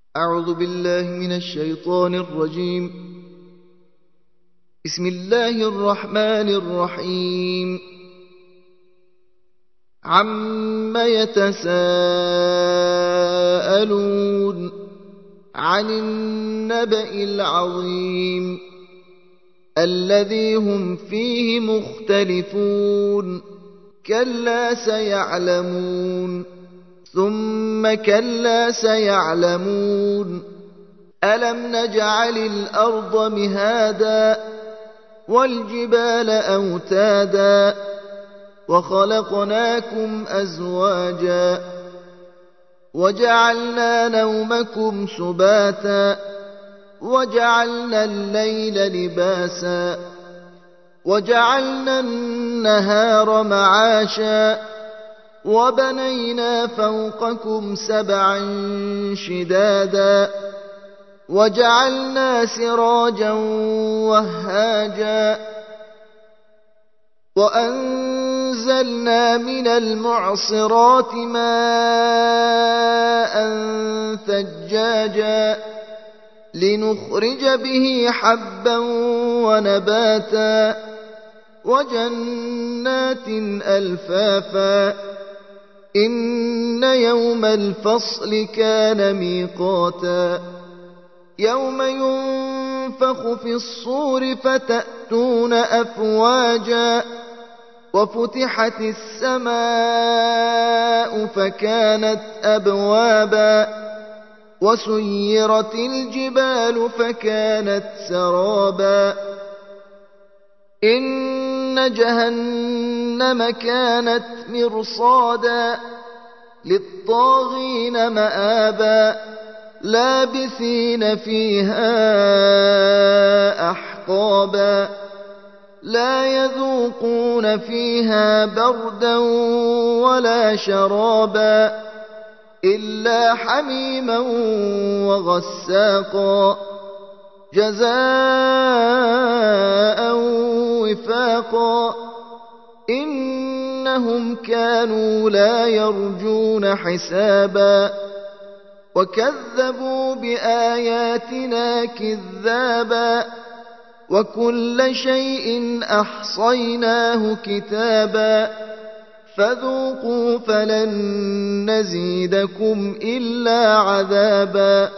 أعوذ بالله من الشيطان الرجيم. بسم الله الرحمن الرحيم. عم يتساءلون عن النبأ العظيم الذي هم فيه مختلفون كلا سيعلمون ثم كلا سيعلمون ألم نجعل الأرض مهادا والجبال أوتادا وخلقناكم أزواجا وجعلنا نومكم سباتا وجعلنا الليل لباسا وجعلنا النهار معاشا وبنينا فوقكم سبعا شدادا وجعلنا سراجا وهاجا وأنزلنا من المعصرات ماء ثجاجا لنخرج به حبا ونباتا وجنات ألفافا إن يوم الفصل كان ميقاتا يوم ينفخ في الصور فتأتون أفواجا وفتحت السماء فكانت أبوابا وسيرت الجبال فكانت سرابا إن جهنم كانت مرصادا للطاغين مآبا لابثين فيها أحقابا لا يذوقون فيها بردا ولا شرابا إلا حميما وغساقا جزاء وفاقا إنهم كانوا لا يرجون حسابا وكذبوا بآياتنا كذابا وكل شيء أحصيناه كتابا فذوقوا فلن نزيدكم إلا عذابا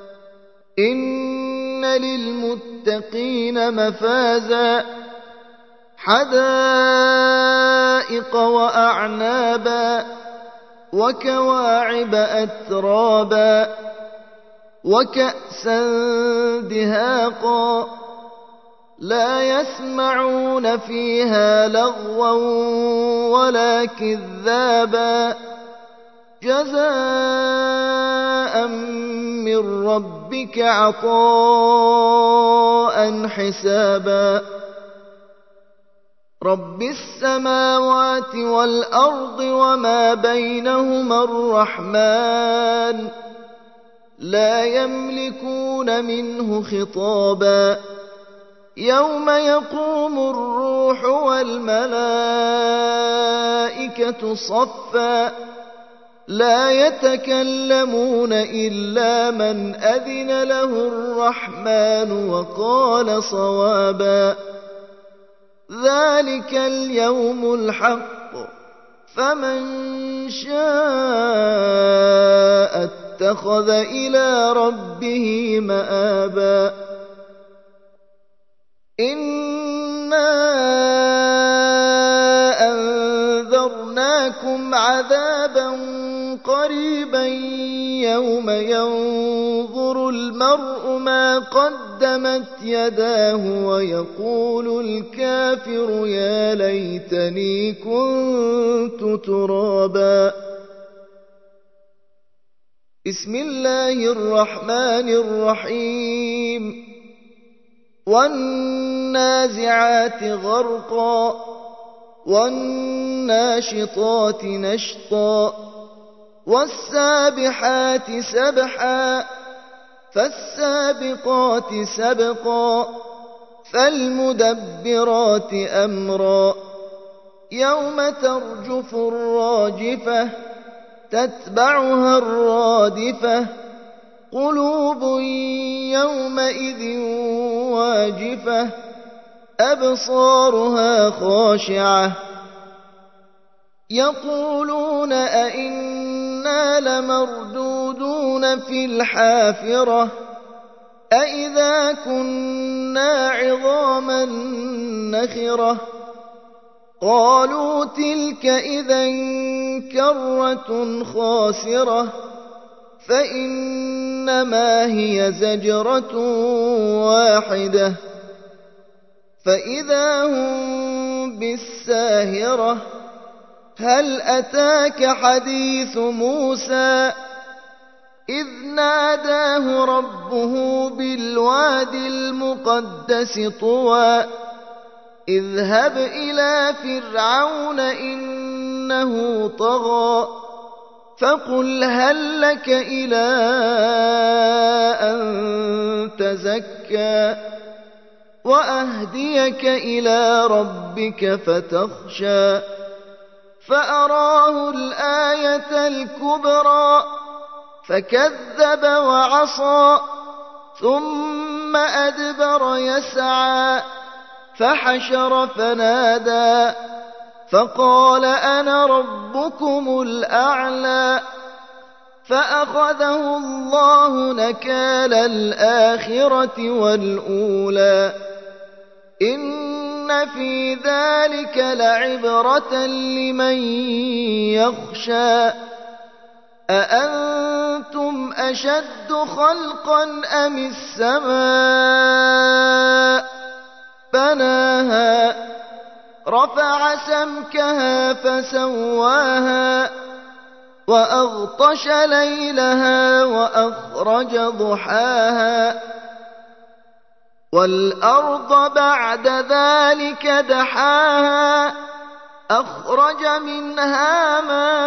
إن للمتقين مفازا حدائق وأعنابا وكواعب أترابا وكأسا دهاقا لا يسمعون فيها لغوا ولا كذابا جزاء من ربك عطاء حسابا رب السماوات والأرض وما بينهما الرحمن لا يملكون منه خطابا يوم يقوم الروح والملائكة صفا لا يتكلمون إلا من أذن له الرحمن وقال صوابا ذلك اليوم الحق فمن شاء اتخذ إلى ربه مآبا إنا أنذرناكم عذابا قريبا يوم ينظر المرء ما قدمت يداه ويقول الكافر يا ليتني كنت ترابا بسم الله الرحمن الرحيم والنازعات غرقا والناشطات نشطا والسابحات سبحا فالسابقات سبقا فالمدبرات أمرا يوم ترجف الراجفة تتبعها الرادفة قلوب يومئذ واجفة أبصارها خاشعة يقولون أئنا لمردودون في الحافرة أئذا كنا عظاما نخرة قالوا تلك إذا كرة خاسرة فإنما هي زجرة واحدة فإذا هم بالساهرة هل أتاك حديث موسى إذ ناداه ربه بالواد المقدس طوى اذهب إلى فرعون إنه طغى فقل هل لك إلى أن تزكى وأهديك إلى ربك فتخشى فأراه الآية الكبرى فكذب وعصى ثم أدبر يسعى فحشر فنادى فقال أنا ربكم الأعلى فأخذه الله نكال الآخرة والأولى إن في ذلك لعبرة لمن يخشى أأنتم أشد خلقا أم السماء بناها رفع سمكها فسواها وأغطش ليلها وأخرج ضحاها والأرض بعد ذلك دحاها أخرج منها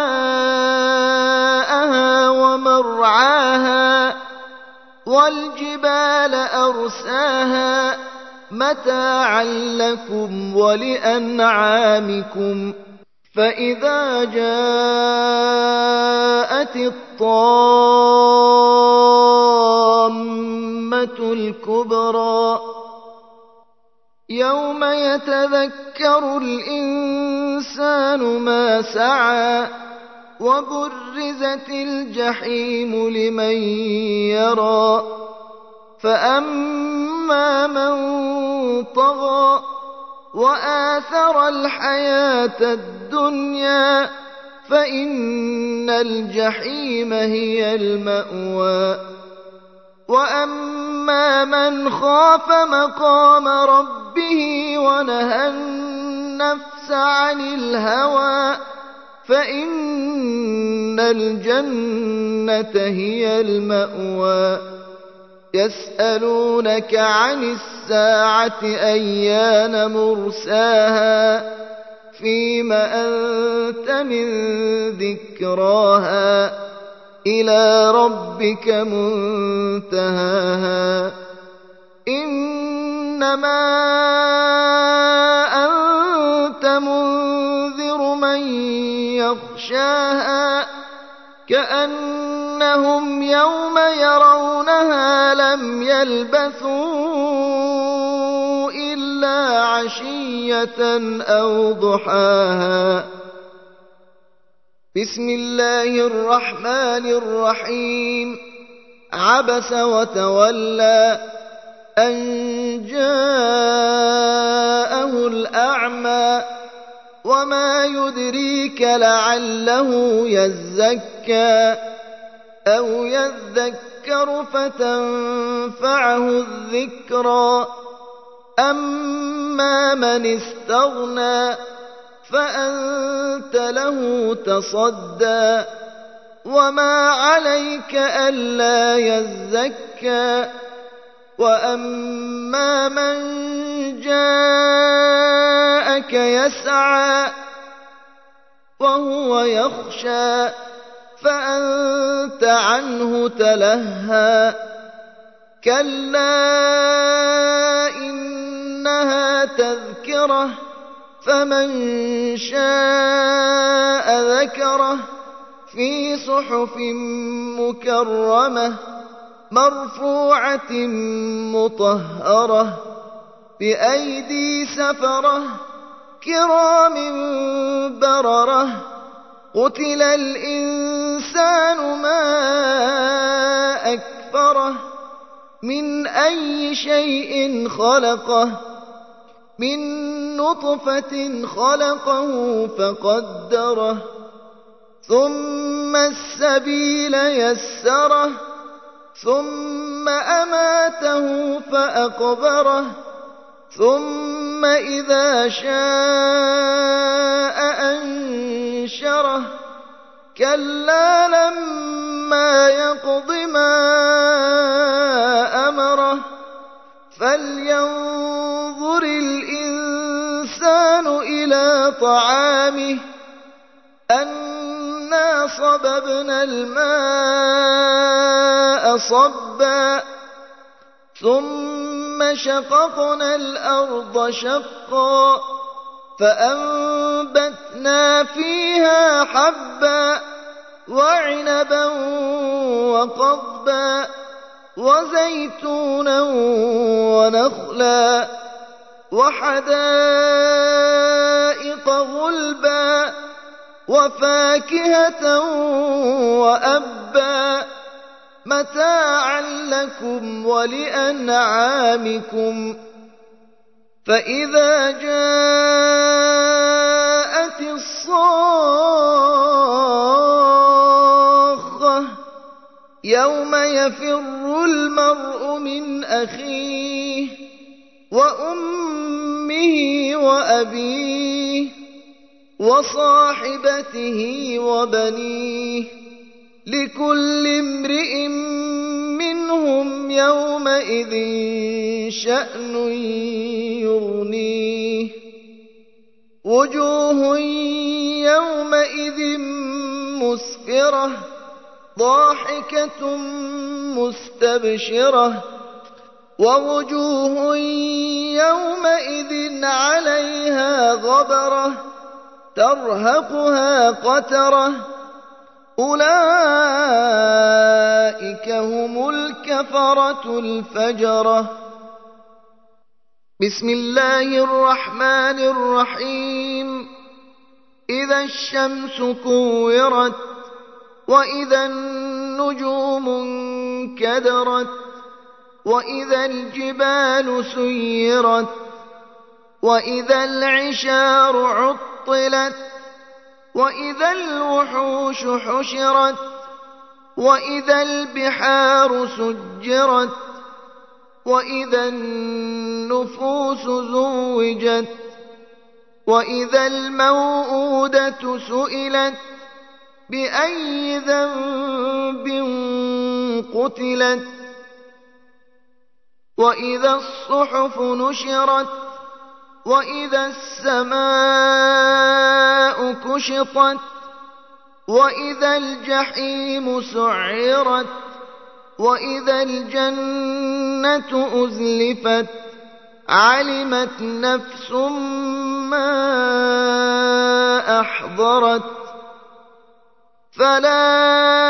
ماءها ومرعاها والجبال أرساها متاعا لكم ولأنعامكم فإذا جاءت الطامة الكبرى يوم يتذكر الإنسان ما سعى وبرزت الجحيم لمن يرى فأما من طغى وآثر الحياة الدنيا فإن الجحيم هي المأوى وأما من خاف مقام ربه ونهى النفس عن الهوى فإن الجنة هي المأوى يسألونك عن الساعة أيان مرساها فيم أنت من ذكراها إلى ربك منتهاها إنما أنت منذر من يخشاها كأنهم يوم يرونها لم يلبثوا إلا عشية أو ضحاها بسم الله الرحمن الرحيم عبس وتولى أن جاءه الأعمى وما يدريك لعله يزكى أو يذكر فتنفعه الذكرى أما من استغنى فأنت له تصدى وما عليك ألا يزكى وأما من جاءك يسعى وهو يخشى فأنت عنه تلهى كلا إنها تذكرة فمن شاء ذكره في صحف مكرمة مرفوعة مطهرة بأيدي سفرة كرام بررة قتل الإنسان ما أكفره من أي شيء خلقه من نطفة خلقه فقدره ثم السبيل يسره ثم أماته فأقبره ثم إذا شاء أنشره كلا لما يقض ما أمره فلينظر الإنسان إلى طعامه أنا صببنا الماء صبا ثم شققنا الأرض شقا فأنبتنا فيها حبا وعنبا وقضبا وزيتونا ونخلا وحدائق غلبا وفاكهة وأبا متاعا لكم ولأنعامكم فإذا جاءت الصاخة يوم يفر المرء من أخيه وأمه وأبيه وصاحبته وبنيه لكل امرئ منهم يومئذ شأن يغنيه وجوه يومئذ مسفرة ضاحكة مستبشرة ووجوه يومئذ عليها غبرة ترهقها قترة أولئك هم الكفرة الفجرة بسم الله الرحمن الرحيم إذا الشمس كورت وإذا النجوم انكدرت وإذا الجبال سيرت وإذا العشار عطلت وإذا الوحوش حشرت وإذا البحار سجرت وإذا النفوس زوجت وإذا الموءودة سئلت بأي ذنب قتلت وإذا الصحف نشرت وإذا السماء كشطت وإذا الجحيم سعرت وإذا الجنة أزلفت علمت نفس ما أحضرت فلا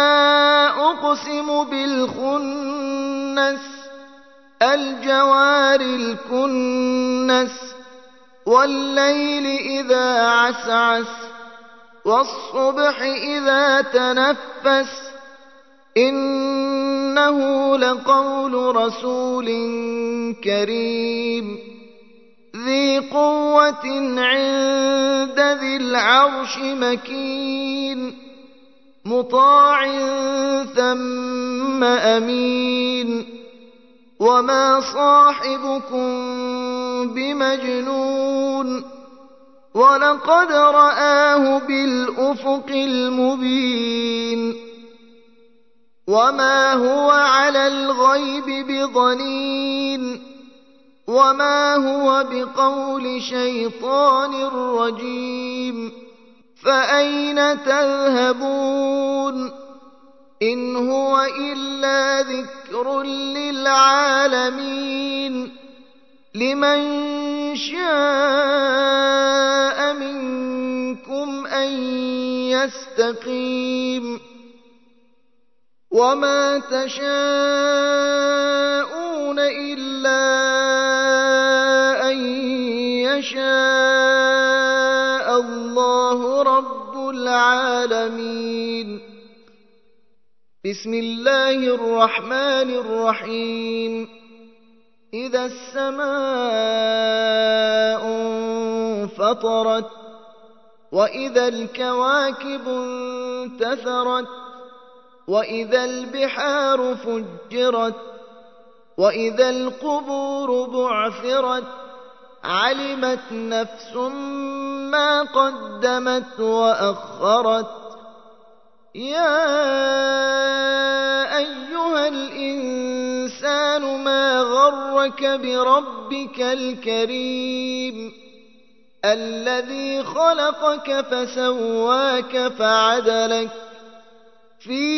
أقسم بالخنس الجوار الكنس والليل إذا عسعس والصبح إذا تنفس إنه لقول رسول كريم ذي قوة عند ذي العرش مكين مطاع ثم أمين وما صاحبكم بمجنون ولقد رآه بالأفق المبين وما هو على الغيب بضنين وما هو بقول شيطان رجيم فأين تذهبون إن هو إلا ذكر للعالمين لمن شاء منكم أن يستقيم وما تشاءون إلا أن يشاء الله رب العالمين. بسم الله الرحمن الرحيم. إذا السماء انفطرت وإذا الكواكب انتثرت وإذا البحار فجرت وإذا القبور بعثرت علمت نفس ما قدمت وأخرت. يا أيها الإنسان ما غرك بربك الكريم الذي خلقك فسواك فعدلك في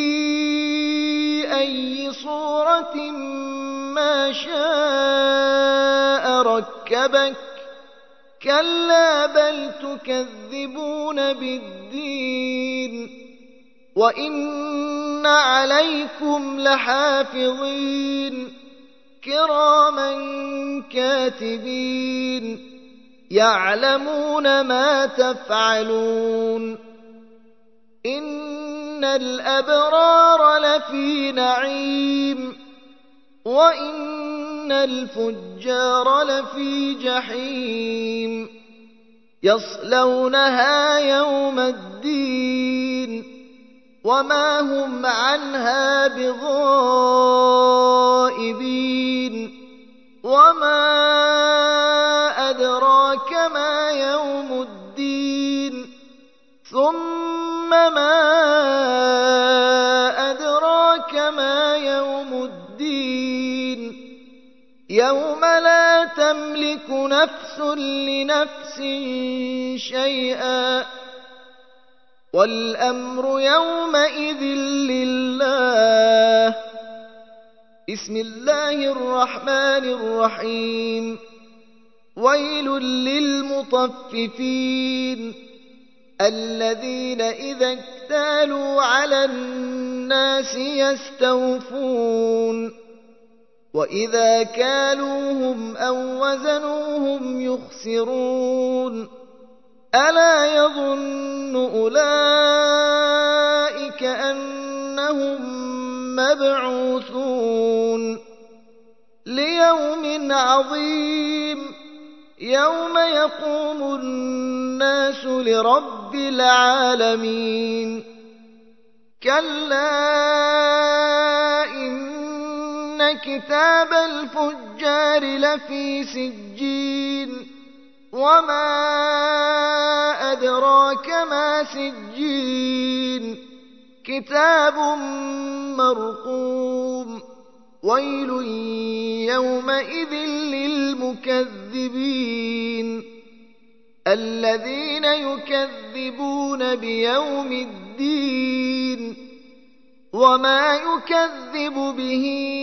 أي صورة ما شاء ركبك. كلا بل تكذبون بالدين وإن عليكم لحافظين كراما كاتبين يعلمون ما تفعلون. إن الأبرار لفي نعيم وإن الفجار لفي جحيم يصلونها يوم الدين وما هم عنها بغائبين. وما أدراك ما يوم الدين ثم ما أدراك ما يوم الدين يوم لا تملك نفس لنفس شيئا والأمر يومئذ لله. بسم الله الرحمن الرحيم. ويل للمطففين الذين إذا اكتالوا على الناس يستوفون وإذا كالوهم أو وزنوهم يخسرون. ألا يظن أولئك أنهم مبعوثون ليوم عظيم يوم يقوم الناس لرب العالمين. كلا إن كتاب الفجار لفي سجين وما أدراك ما سجين كتاب مرقوم. ويل يومئذ للمكذبين الذين يكذبون بيوم الدين وما يكذب به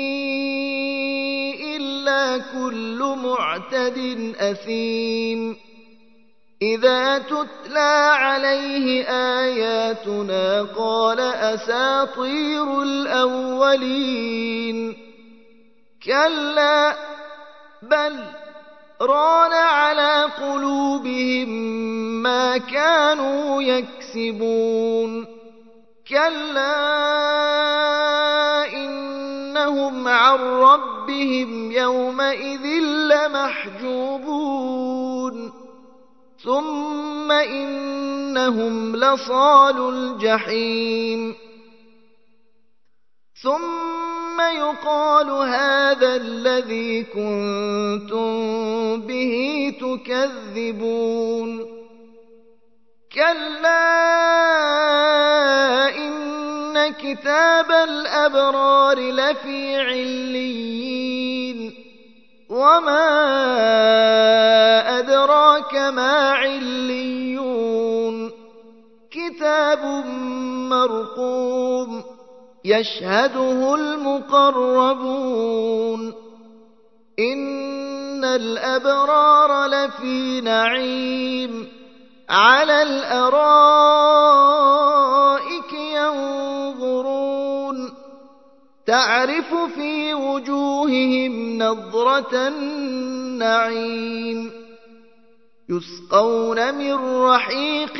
إلا كل معتد أثيم. إذا تتلى عليه آياتنا قال أساطير الأولين. كلا بل ران على قلوبهم ما كانوا يكسبون. كلا إنهم عن ربهم يومئذ لمحجوبون ثم إنهم لصالو الجحيم. ثم يقال هذا الذي كنتم به تكذبون. كلا إن كتاب الأبرار لفي عليين وما أدراك ما عليون كتاب مرقوم يشهده المقربون. إن الأبرار لفي نعيم على الأرائك ينظرون تعرف في وجوههم نضرة النعيم يسقون من رحيق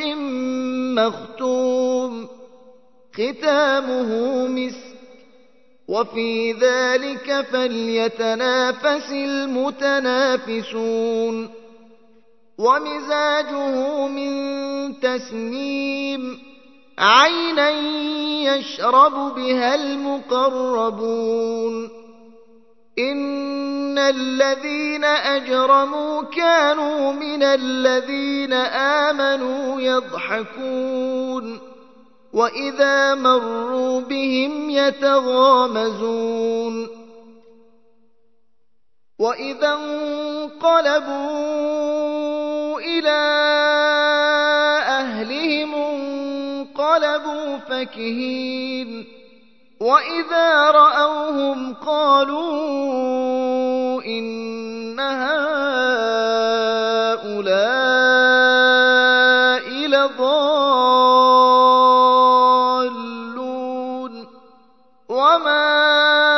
مختوم ختامه مسك وفي ذلك فليتنافس المتنافسون ومزاجه من تسنيم عينا يشرب بها المقربون إن الذين أجرموا كانوا من الذين آمنوا يضحكون وإذا مروا بهم يتغامزون وإذا انقلبوا إلى أهلهم انقلبوا فكهين وإذا رأوهم قالوا إن هؤلاء لضالون وما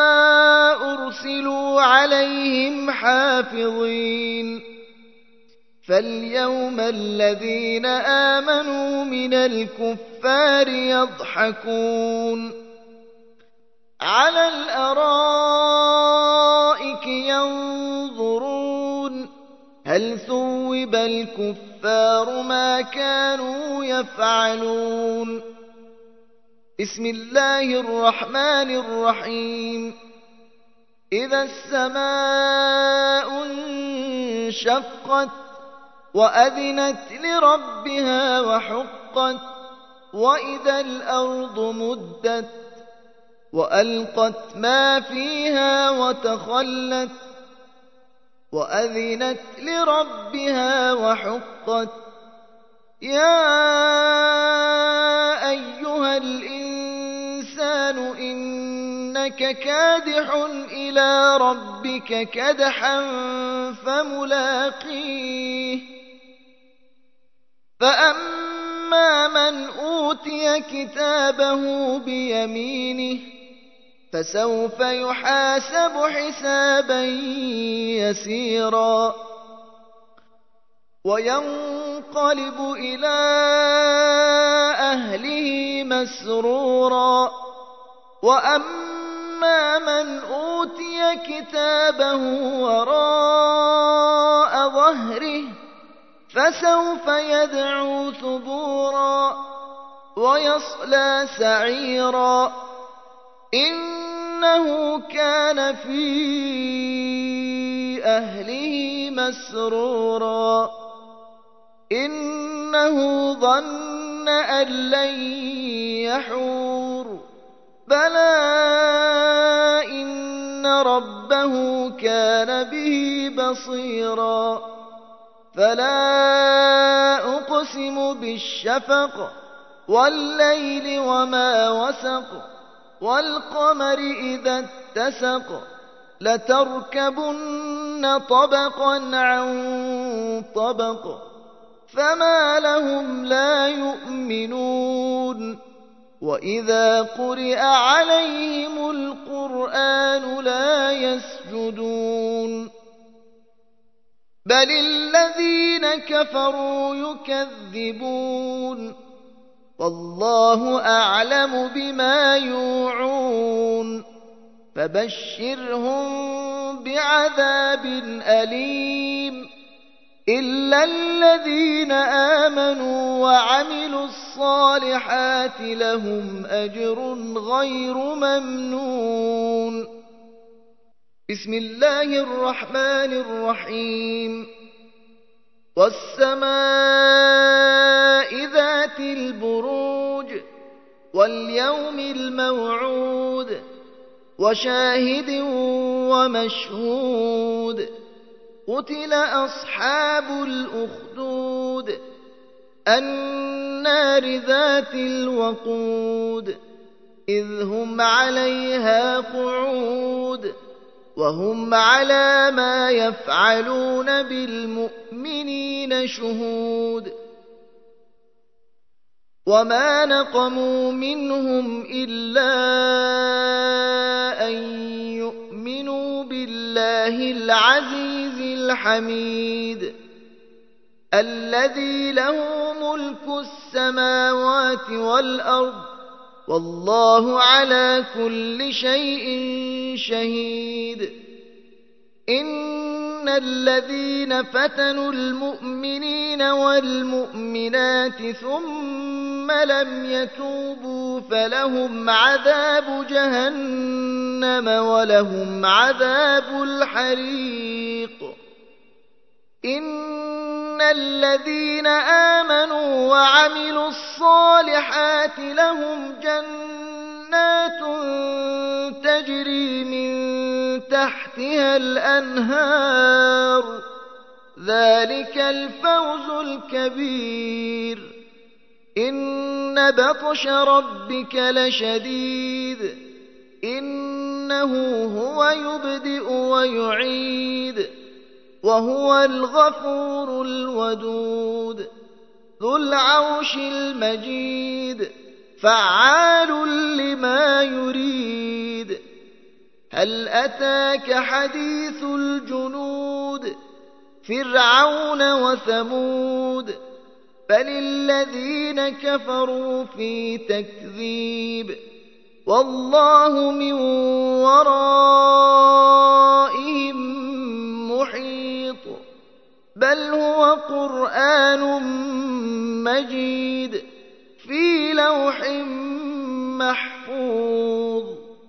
أرسلوا عليهم حافظين فاليوم الذين آمنوا من الكفار يضحكون على الأرائك ينظرون هل ثوب الكفار ما كانوا يفعلون بسم الله الرحمن الرحيم إذا السماء انشقت وأذنت لربها وحقت وإذا الأرض مدت وألقت ما فيها وتخلت وأذنت لربها وحقت يا أيها الإنسان إنك كادح إلى ربك كدحا فملاقيه فأما من أوتي كتابه بيمينه فسوف يحاسب حسابا يسيرا وينقلب إلى أهله مسرورا وأما من أوتي كتابه وراء ظهره فسوف يدعو ثبورا ويصلى سعيرا إنه كان في أهله مسرورا إنه ظن أن لن يحور بلى إن ربه كان به بصيرا فلا أقسم بالشفق والليل وما وسق والقمر إذا اتسق لتركبن طبقا عن طبق فما لهم لا يؤمنون وإذا قرئ عليهم القرآن لا يسجدون بل الذين كفروا يكذبون والله أعلم بما يوعون فبشرهم بعذاب أليم إلا الذين آمنوا وعملوا الصالحات لهم أجر غير ممنون بسم الله الرحمن الرحيم والسماء ذات البروج واليوم الموعود وشاهد ومشهود قتل أصحاب الأخدود النار ذات الوقود إذ هم عليها قعود وهم على ما يفعلون بالمؤمنين شهود وما نقموا منهم إلا أن يؤمنوا بالله العزيز الحميد الذي له ملك السماوات والأرض والله على كل شيء شهيد. إن الذين فتنوا المؤمنين والمؤمنات ثم لم يتوبوا فلهم عذاب جهنم ولهم عذاب الحريق. إن الذين آمنوا وعملوا الصالحات لهم جنات تجري من تحتها الأنهار ذلك الفوز الكبير. إن بطش ربك لشديد إنه هو يبدئ ويعيد وهو الغفور الودود ذو العرش المجيد فعال لما يريد. هل أتاك حديث الجنود فرعون وثمود بل الذين كفروا في تكذيب والله من ورائهم محيط بل هو قرآن مجيد في لوح محفوظ.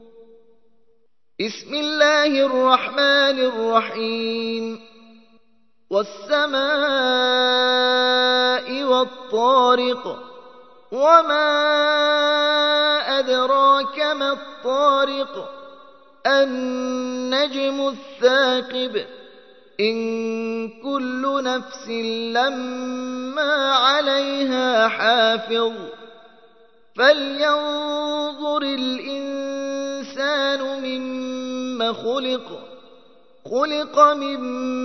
بسم الله الرحمن الرحيم والسماء والطارق وما أدراك ما الطارق النجم الثاقب إن كل نفس لما عليها حافظ فلينظر الإنسان مما خلق من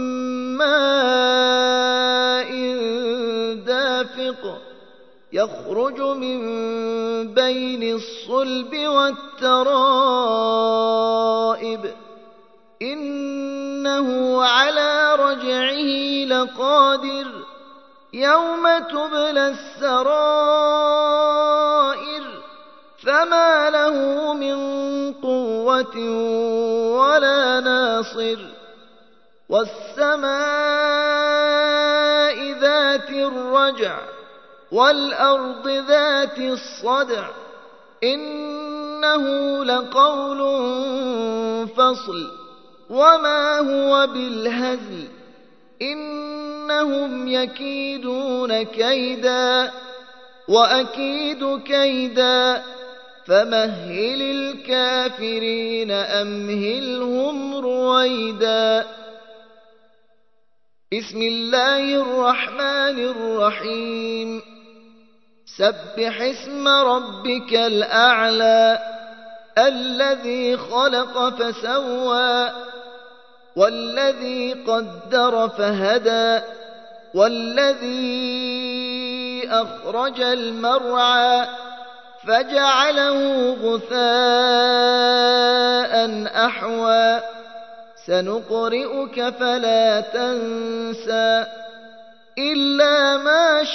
ماء دافق يخرج من بين الصلب والترائب إنه على رجعه لقادر يوم تبلى السرائر فما له من قوة ولا ناصر. والسماء ذات الرجع والأرض ذات الصدع إنه لقول فصل وما هو بالهزل إنهم يكيدون كيدا وأكيد كيدا فمهل الكافرين أمهلهم رويدا. بسم الله الرحمن الرحيم سبح اسم ربك الأعلى الذي خلق فسوى والذي قدر فهدى والذي أخرج المرعى فجعله غثاء أحوى سنقرئك فلا تنسى إلا ما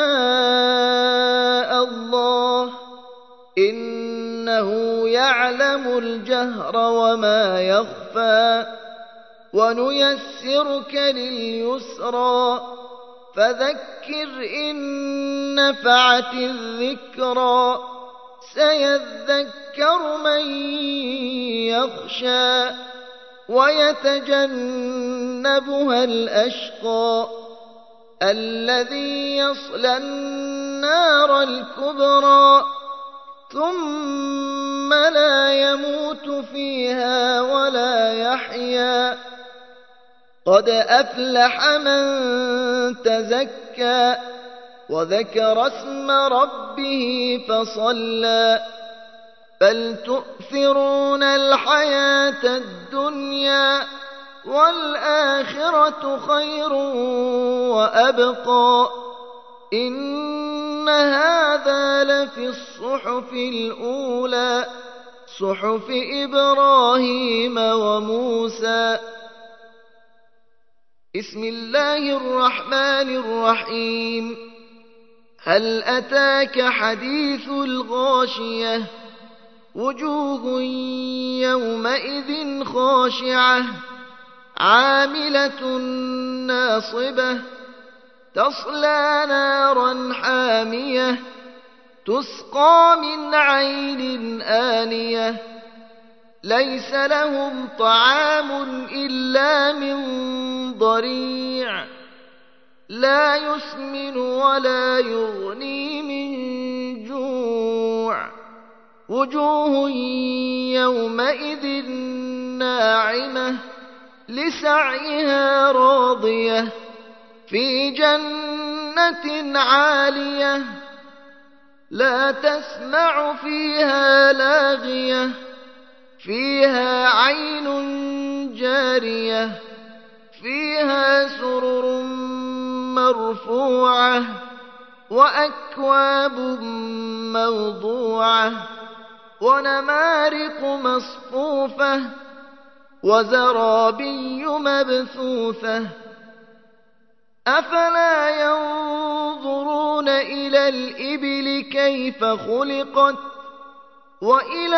شاء الله إنه يعلم الجهر وما يخفى ونيسرك لليسرى فذكر إن نفعت الذكرى سيذكر من يخشى ويتجنبها الأشقى الذي يصلى النار الكبرى ثم لا يموت فيها ولا يحيا قد أفلح من تزكى وذكر اسم ربه فصلى بل تؤثرون الحياة الدنيا والآخرة خير وأبقى إن إن هذا لفي الصحف الأولى صحف إبراهيم وموسى. بسم الله الرحمن الرحيم. هل أتاك حديث الغاشية وجوه يومئذ خاشعة عاملة ناصبة تصلى نارا حامية تسقى من عين آنية ليس لهم طعام إلا من ضريع لا يسمن ولا يغني من جوع وجوه يومئذ ناعمة لسعيها راضية في جنة عالية لا تسمع فيها لاغية فيها عين جارية فيها سرر مرفوعة وأكواب موضوعة ونمارق مصفوفة وزرابي مبثوثة أفلا ينظرون إلى الإبل كيف خلقت وإلى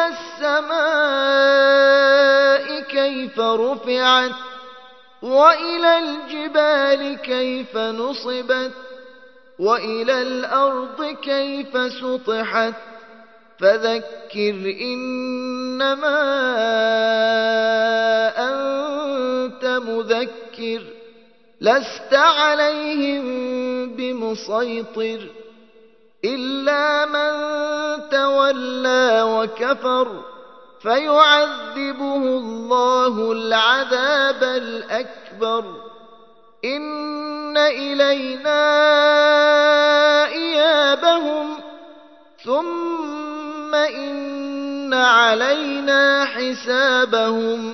السماء كيف رفعت وإلى الجبال كيف نصبت وإلى الأرض كيف سطحت فذكر إنما أنت مذكر لست عليهم بمسيطر إلا من تولى وكفر فيعذبه الله العذاب الأكبر إن إلينا إيابهم ثم إن علينا حسابهم.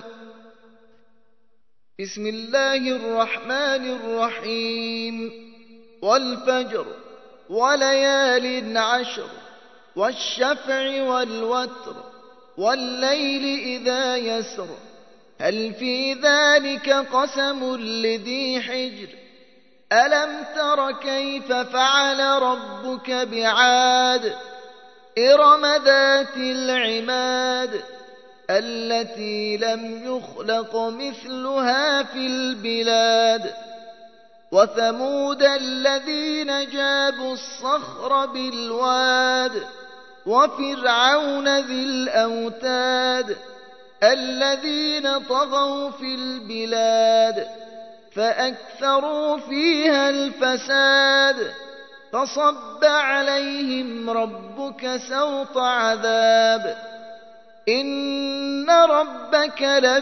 بسم الله الرحمن الرحيم. والفجر وليال عشر والشفع والوتر والليل إذا يسر هل في ذلك قسم لذي حجر ألم تر كيف فعل ربك بعاد إرم ذات العماد التي لم يخلق مثلها في البلاد وثمود الذين جابوا الصخر بالواد وفرعون ذي الأوتاد الذين طغوا في البلاد فأكثروا فيها الفساد فصب عليهم ربك سوط عذاب إن ربك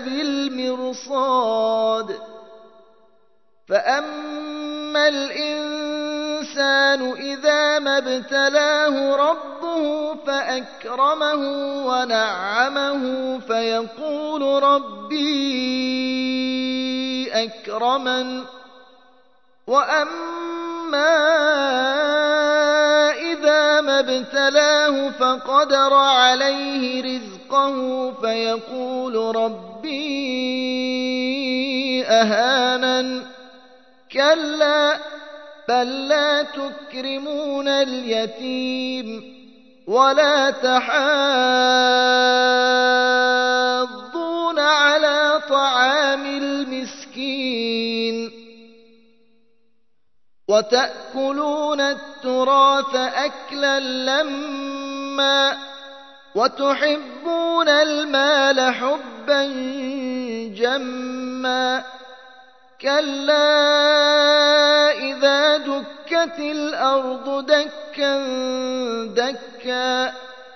لبالمرصاد فأما الإنسان إذا ما ابتلاه ربه فأكرمه ونعمه فيقول ربي أكرمن وأما إذا ما ابتلاه فقدر عليه رزقه فيقول ربي أهانن كلا بل لا تكرمون اليتيم ولا تحاضون على طعام المسكين وتأكلون التراث أكلا لما وتحبون المال حبا جما كلا إذا دكت الأرض دكا دكا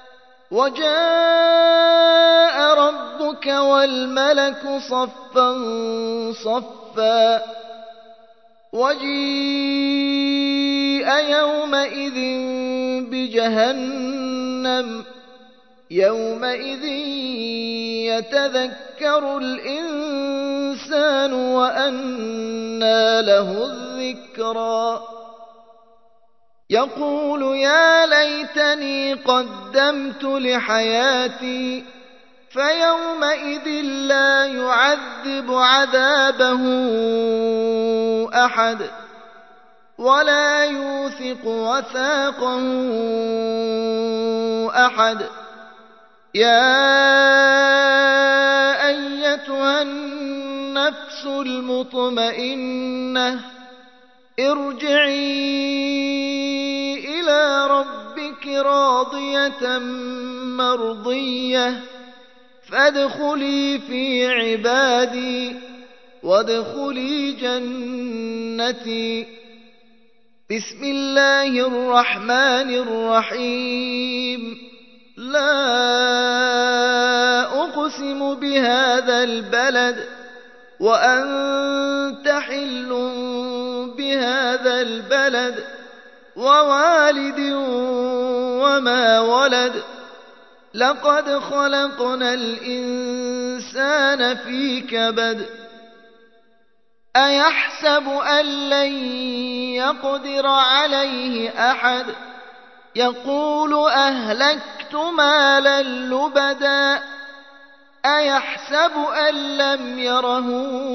وجاء ربك والملك صفا صفا وجيء يومئذ بجهنم يومئذ يتذكر الإنسان وأنى له الذكرى يقول يا ليتني قدمت لحياتي فيومئذ لا يعذب عذابه أحد ولا يوثق وثاقه أحد. يا أيتها النفس المطمئنة ارجعي إلى ربك راضية مرضية فادخلي في عبادي وادخلي جنتي. بسم الله الرحمن الرحيم. لا أقسم بهذا البلد وأنت حل بهذا البلد ووالد وما ولد لقد خلقنا الإنسان في كبد أيحسب أن لن يقدر عليه أحد يقول أهلكت مالا لبدا أيحسب أن لم يره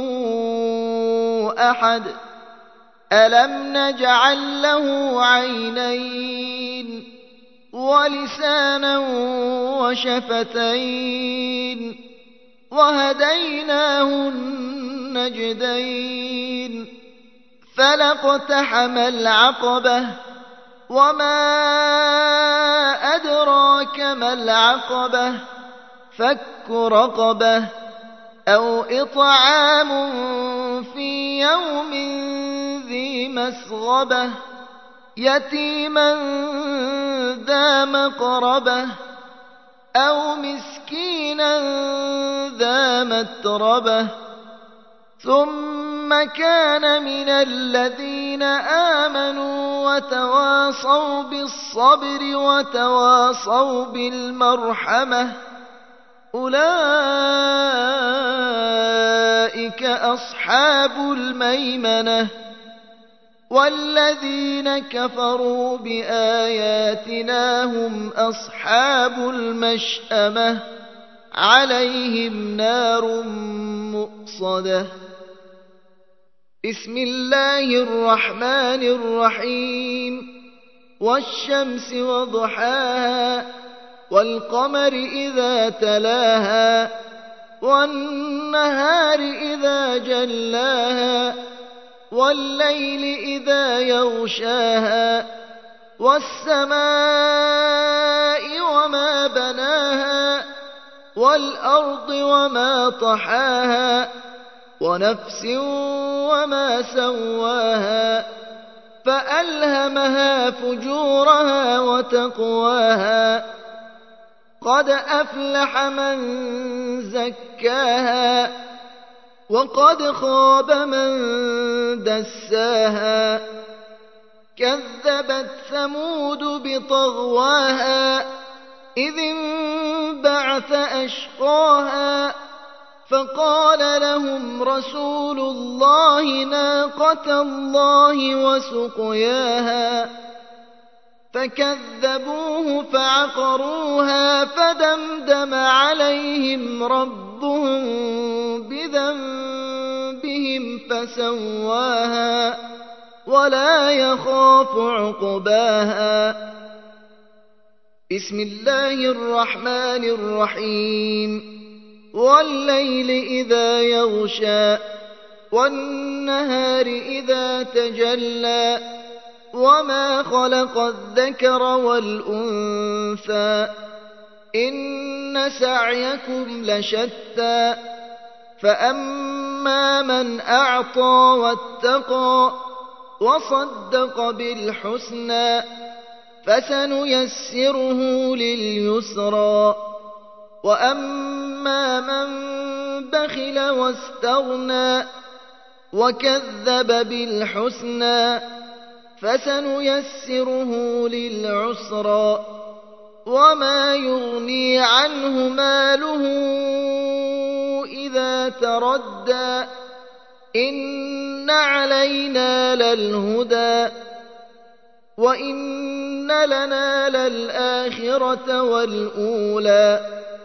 أحد ألم نجعل له عينين ولسانا وشفتين وهديناه النجدين فلاقتحم العقبة وما أدراك ما العقبة فك رقبة أو إطعام في يوم ذي مسغبة يتيما ذا مقربة أو مسكينا ذا متربة ثم كان من الذين آمنوا وتواصوا بالصبر وتواصوا بالمرحمة أولئك أصحاب الميمنة. والذين كفروا بآياتنا هم أصحاب المشأمة عليهم نار مؤصدة. بسم الله الرحمن الرحيم. والشمس وضحاها والقمر إذا تلاها والنهار إذا جلاها والليل إذا يغشاها والسماء وما بناها والأرض وما طحاها ونفس وما سواها فألهمها فجورها وتقواها قد أفلح من زكاها وقد خاب من دساها كذبت ثمود بطغواها إذ انبعث أشقاها فقال لهم رسول الله ناقة الله وسقياها فكذبوه فعقروها فدمدم عليهم ربهم بذنبهم فسواها ولا يخاف عقباها. بسم الله الرحمن الرحيم. والليل إذا يغشى والنهار إذا تجلى وما خلق الذكر والأنثى إن سعيكم لشتى فأما من أعطى واتقى وصدق بالحسنى فسنيسره لليسرى وأما من بخل واستغنى وكذب بالحسنى فسنيسره للعسرى وما يغني عنه ماله إذا تردى إن علينا للهدى وإن لنا للآخرة والأولى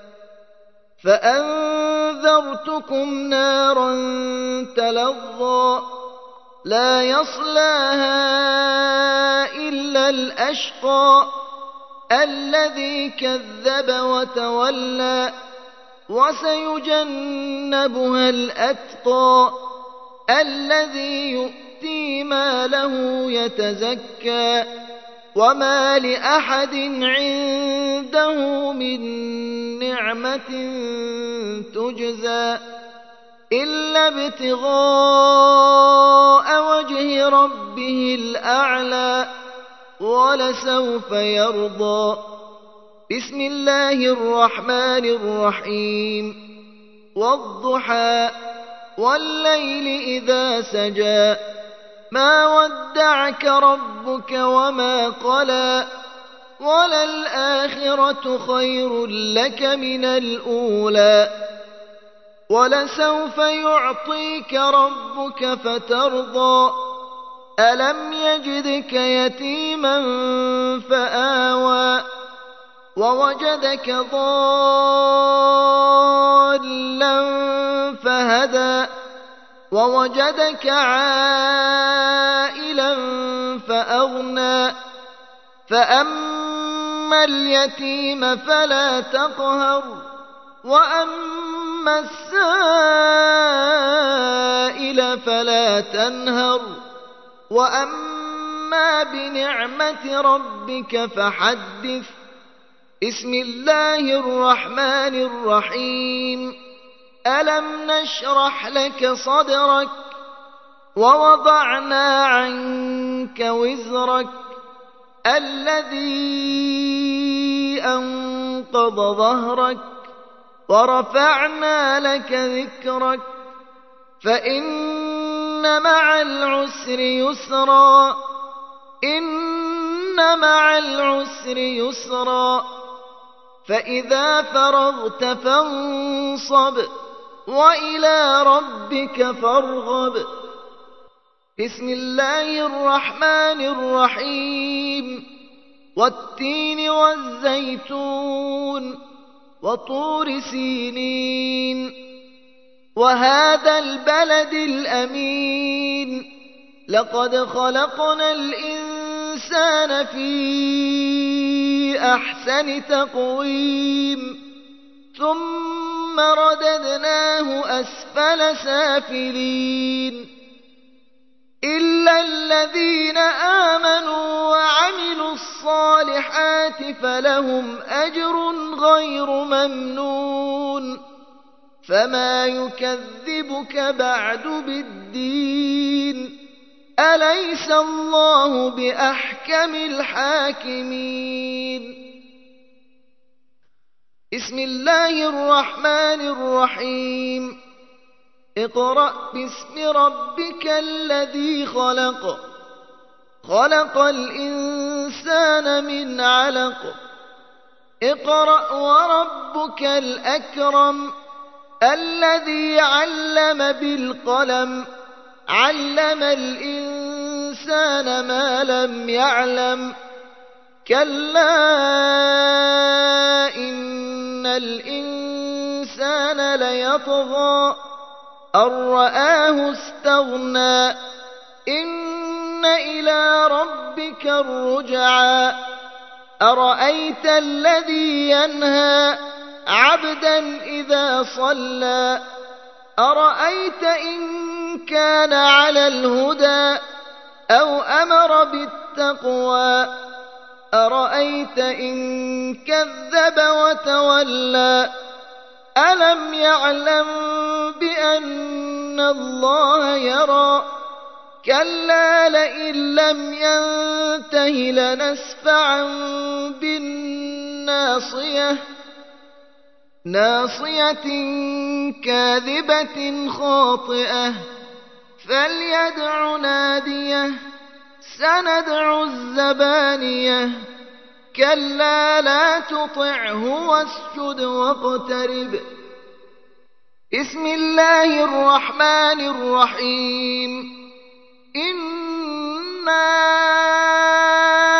فأنذرتكم نارا تلظى لا يصلاها إلا الأشقى الذي كذب وتولى وسيجنبها الأتقى الذي يؤتي ماله يتزكى وما لأحد عنده من نعمة تجزى إلا ابتغاء وجه ربه الأعلى ولسوف يرضى. بسم الله الرحمن الرحيم والضحى والليل إذا سجى ما ودعك ربك وما قلى وللآخرة خير لك من الأولى ولسوف يعطيك ربك فترضى ألم يجدك يتيما فآوى ووجدك ضالا فهدى ووجدك عائلا فأغنى فأما اليتيم فلا تقهر وأما السائل فلا تنهر وأما بنعمة ربك فحدث. بسم الله الرحمن الرحيم ألم نشرح لك صدرك ووضعنا عنك وزرك الذي أنقض ظهرك ورفعنا لك ذكرك فإن مع العسر يسرا إن مع العسر يسرا فإذا فرغت فانصب وإلى ربك فارغب. بسم الله الرحمن الرحيم والتين والزيتون وطور سينين وهذا البلد الأمين لقد خلقنا الإنسان في أحسن تقويم ثم رددناه أسفل سافلين إلا الذين آمنوا وعملوا الصالحات فلهم أجر غير ممنون فما يكذبك بعد بالدين أليس الله بأحكم الحاكمين. بسم الله الرحمن الرحيم اقرأ باسم ربك الذي خلق خلق الإنسان من علق اقرأ وربك الأكرم الذي علم بالقلم علم الإنسان ما لم يعلم كلا إن الإنسان ليطغى أن رآه استغنى إن إلى ربك الرجعى أرأيت الذي ينهى عبدا إذا صلى أرأيت إن كان على الهدى أو أمر بالتقوى أرأيت إن كذب وتولى ألم يعلم بأن الله يرى كلا لئن لم ينته لنسفعا بالناصية ناصية كاذبة خاطئة فليدع ناديه سندع الزبانية كلا لا تطعه واسجد واقترب. بسم الله الرحمن الرحيم إنا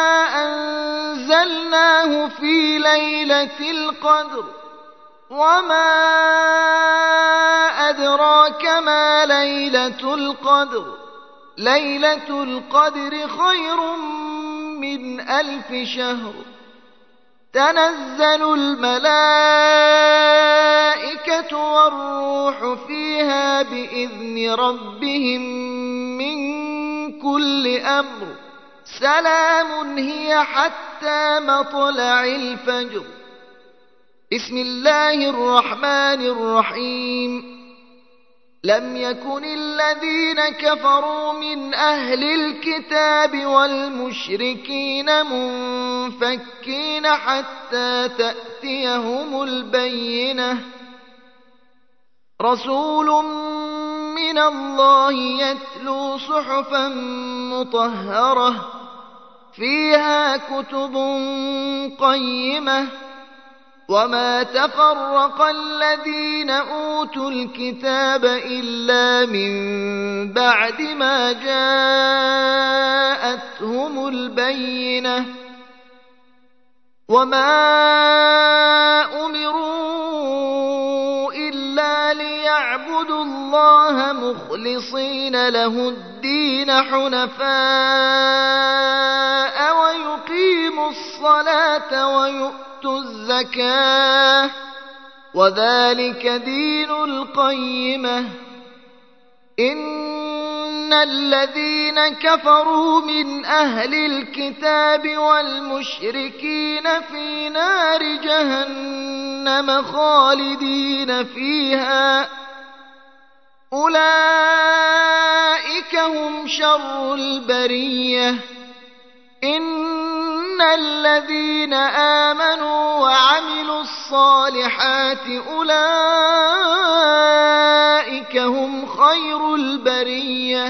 ليلة القدر وما أدراك ما ليلة القدر ليلة القدر خير من 1000 شهر تنزل الملائكة والروح فيها بإذن ربهم من كل أمر سلام هي حتى مطلع الفجر. بسم الله الرحمن الرحيم. لم يكن الذين كفروا من أهل الكتاب والمشركين منفكين حتى تأتيهم البينة رسول من الله يتلو صحفا مطهرة فيها كتب قيمة وما تفرق الذين أوتوا الكتاب إلا من بعد ما جاءتهم البينة وما أمروا إلا ليعبدوا الله مخلصين له الدين حنفاء ويقيموا الصلاة ويؤتوا الزكاة وذلك دين القيمة. إن الذين كفروا من أهل الكتاب والمشركين في نار جهنم خالدين فيها أولئك هم شر البرية. إن الذين آمنوا وعملوا الصالحات أولئك هم خير البرية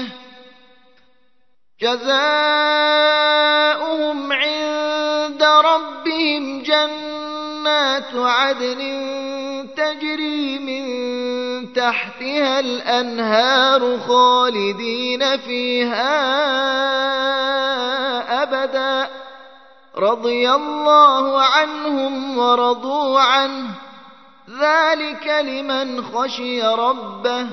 جزاؤهم عند ربهم جنات عدن تجري من تحتها الأنهار خالدين فيها أبدا رضي الله عنهم ورضوا عنه ذلك لمن خشي ربه.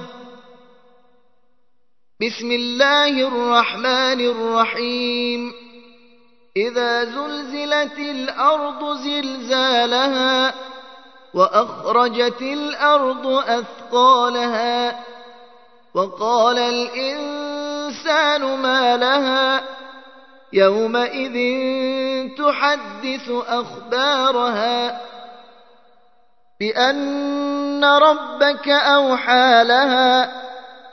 بسم الله الرحمن الرحيم. إذا زلزلت الأرض زلزالها وأخرجت الأرض أثقالها وقال الإنسان ما لها يومئذ تحدث أخبارها بأن ربك أوحى لها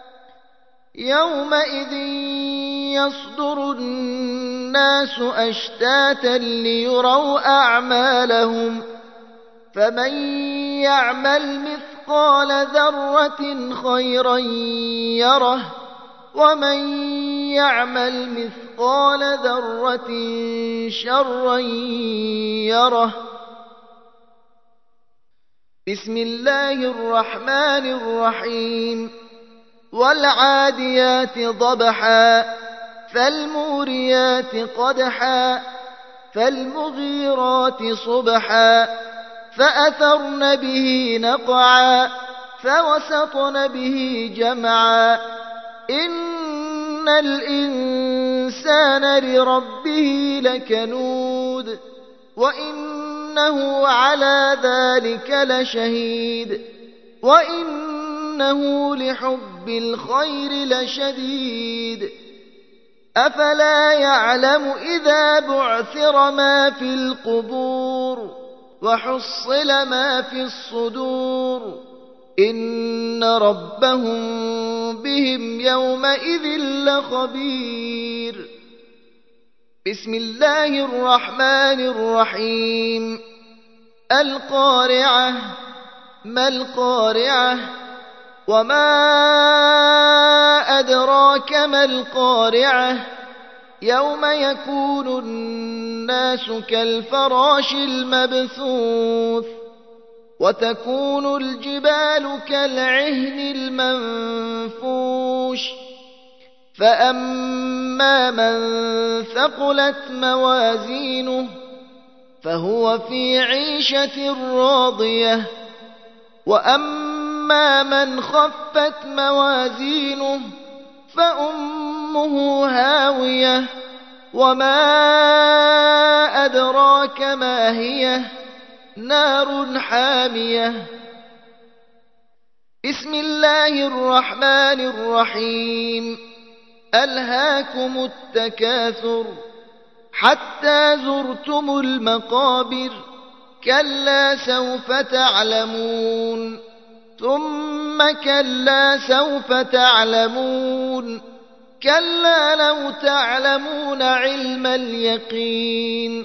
يومئذ يصدر الناس أشتاتا ليروا أعمالهم فمن يعمل مثقال ذرة خيرا يره ومن يعمل مثقال ذرة شرا يره. بسم الله الرحمن الرحيم. والعاديات ضبحا فالموريات قدحا فالمغيرات صبحا فأثرن به نقعا فوسطن به جمعا إن الإنسان لربه لكنود وإنه على ذلك لشهيد وإنه لحب الخير لشديد. أفلا يعلم إذا بعثر ما في القبور وحصل ما في الصدور إن ربهم بهم يومئذ لخبير. بسم الله الرحمن الرحيم. القارعة ما القارعة وما أدراك ما القارعة يوم يكون الناس كالفراش المبثوث وتكون الجبال كالعهن المنفوش فأما من ثقلت موازينه فهو في عيشة راضية. وأما من خفت موازينه فأمه هاوية، وما أدراك ما هي، نار حامية. بسم الله الرحمن الرحيم. ألهاكم التكاثر حتى زرتم المقابر، كلا سوف تعلمون ثم كلا سوف تعلمون، كلا لو تعلمون علم اليقين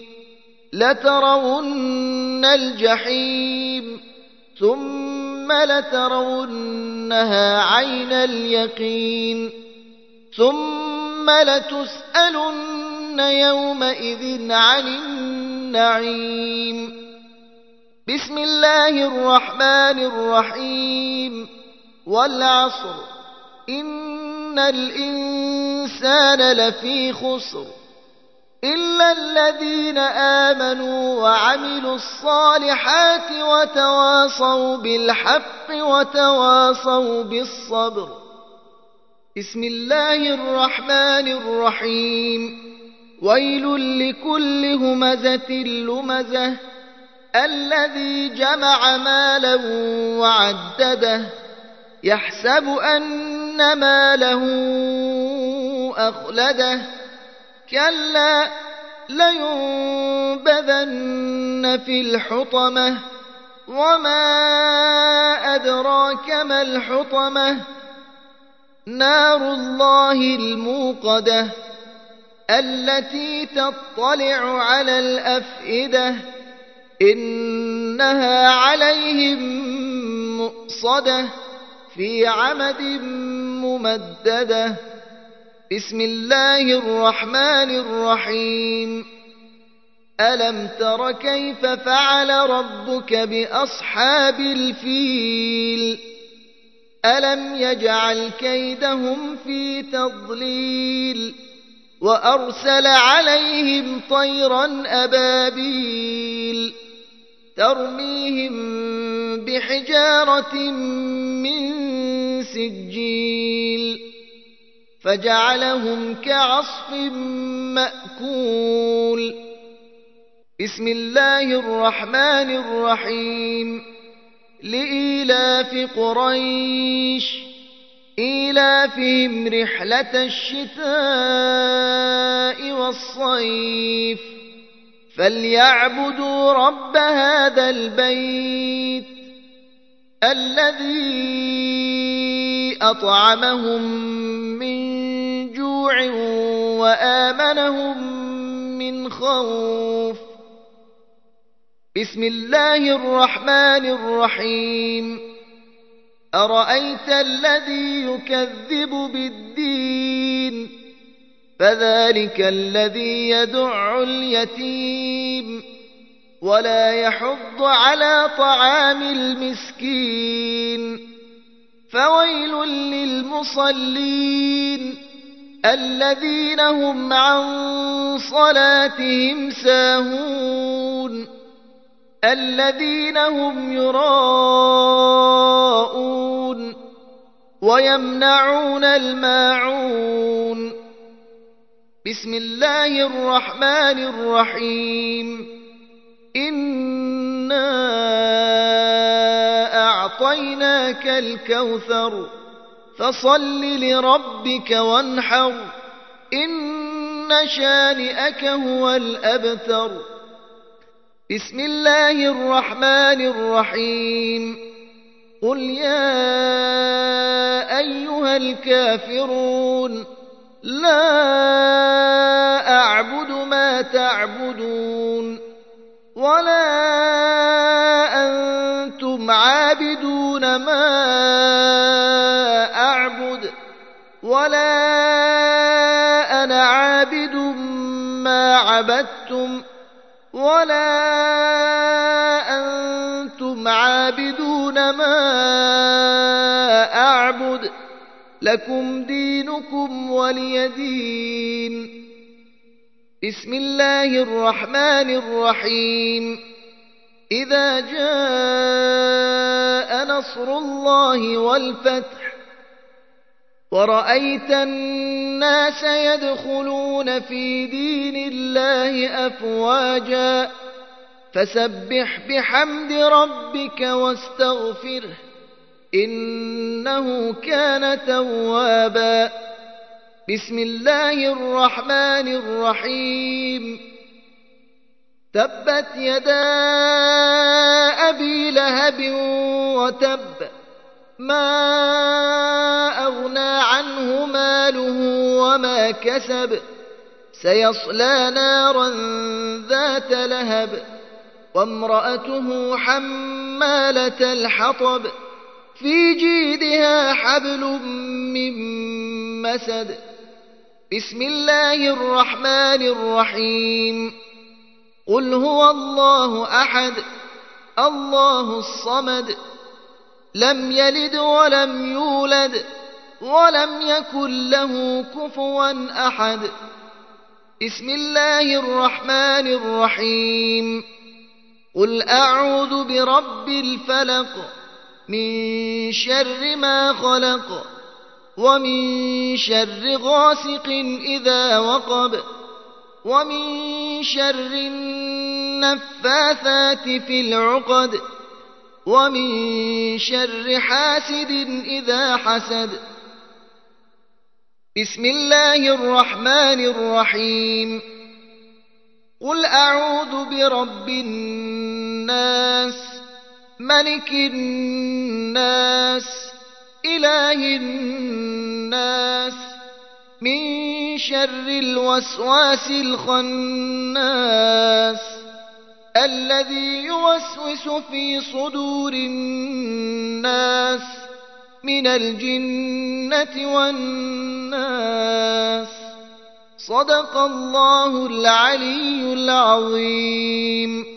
لترون الجحيم ثم لترونها عين اليقين ثم لتسألن يومئذ عن النعيم. بسم الله الرحمن الرحيم. والعصر إن الإنسان لفي خسر إلا الذين آمنوا وعملوا الصالحات وتواصوا بالحق وتواصوا بالصبر. بسم الله الرحمن الرحيم. ويل لكل همزة لمزة الذي جمع مالا وعدده، يحسب أن ماله أخلده، كلا لينبذن في الحطمة، وما أدراك ما الحطمة، نار الله الموقدة التي تطلع على الأفئدة، إنها عليهم مؤصدة في عمد ممددة. بسم الله الرحمن الرحيم. ألم تر كيف فعل ربك بأصحاب الفيل؟ ألم يجعل كيدهم في تضليل، وأرسل عليهم طيرا أبابيل ترميهم بحجارة من سجيل فجعلهم كعصف مأكول. بسم الله الرحمن الرحيم. لإيلاف قريش إيلافهم رحلة الشتاء والصيف، فليعبدوا رب هذا البيت الذي أطعمهم من جوع وآمنهم من خوف. بسم الله الرحمن الرحيم. أرأيت الذي يكذب بالدين؟ فذلك الذي يدع اليتيم ولا يحض على طعام المسكين. فويل للمصلين الذين هم عن صلاتهم ساهون الذين هم يراءون ويمنعون الماعون. بسم الله الرحمن الرحيم. إنا أعطيناك الكوثر فصل لربك وانحر، إن شانئك هو الأبتر. بسم الله الرحمن الرحيم. قل يا أيها الكافرون لا أعبد ما تعبدون ولا أنتم عابدون ما أعبد ولا أنا عابد ما عبدتم ولا أنتم عابدون ما أعبد، لكم دينكم ولي دين. بسم الله الرحمن الرحيم إذا جاء نصر الله والفتح ورأيت الناس يدخلون في دين الله أفواجا فسبح بحمد ربك واستغفره إنه كان توابا بسم الله الرحمن الرحيم تبت يدا أبي لهب وتب ما أغنى عنه ماله وما كسب سيصلى نارا ذات لهب وامرأته حمالة الحطب في جيدها حبل من مسد بسم الله الرحمن الرحيم قل هو الله أحد الله الصمد لم يلد ولم يولد ولم يكن له كفوا أحد بسم الله الرحمن الرحيم قل أعوذ برب الفلق من شر ما خلق ومن شر غاسق إذا وقب ومن شر النفاثات في العقد ومن شر حاسد إذا حسد بسم الله الرحمن الرحيم قل أعوذ برب الناس ملك الناس إله الناس من شر الوسواس الخناس الذي يوسوس في صدور الناس من الجنة والناس صدق الله العلي العظيم.